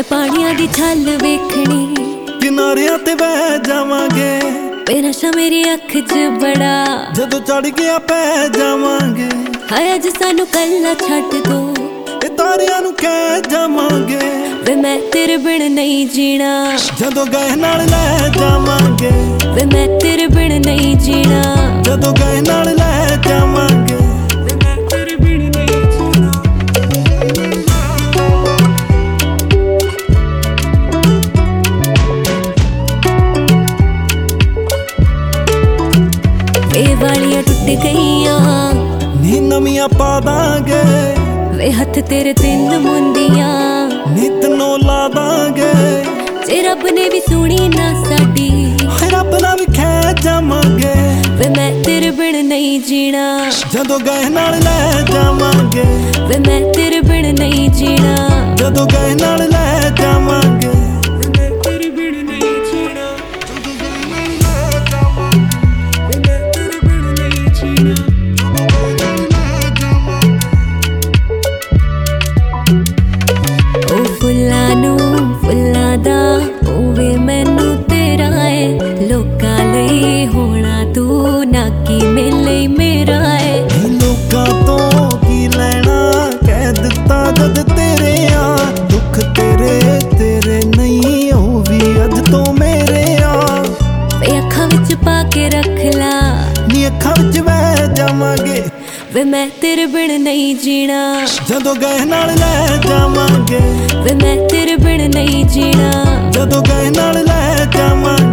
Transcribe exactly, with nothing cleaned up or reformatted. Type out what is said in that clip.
मैं पानिया दी छल वेखनी, किनारियां ते बह जावांगे, वे नशा मेरी अख च बड़ा, जदों चढ़ गया पै जावांगे। हाय अज सानू कल्ला छड्ड दो, ए तारियां नू कह जावांगे, वे मैं तेरे बिन नहीं जीना, जदों गए नाल लै जावांगे। वे मैं तेरे बिन नहीं जीना, जदों गए नाल लै जावांगे। वे वालियां टुट गईयां, नी नवियां पा दांगे, वे हथ तेरे तीन मुंदियां, नित नो ला दांगे। जे रब ने भी सुनी ना साडी, रब नाल भी खै जावांगे, वे मैं तेरे बिन नहीं जीना, जदों गए नाल लै जावांगे। वे मैं तेरे बिन नहीं जीना, जदों गए नाल लै जावांगे। वे मैं तेरे बिन नहीं जीना, जदों गए नाल लै जावांगे। वे मैं तेरे बिन नहीं जीना, जदों गए नाल लै जावांगे।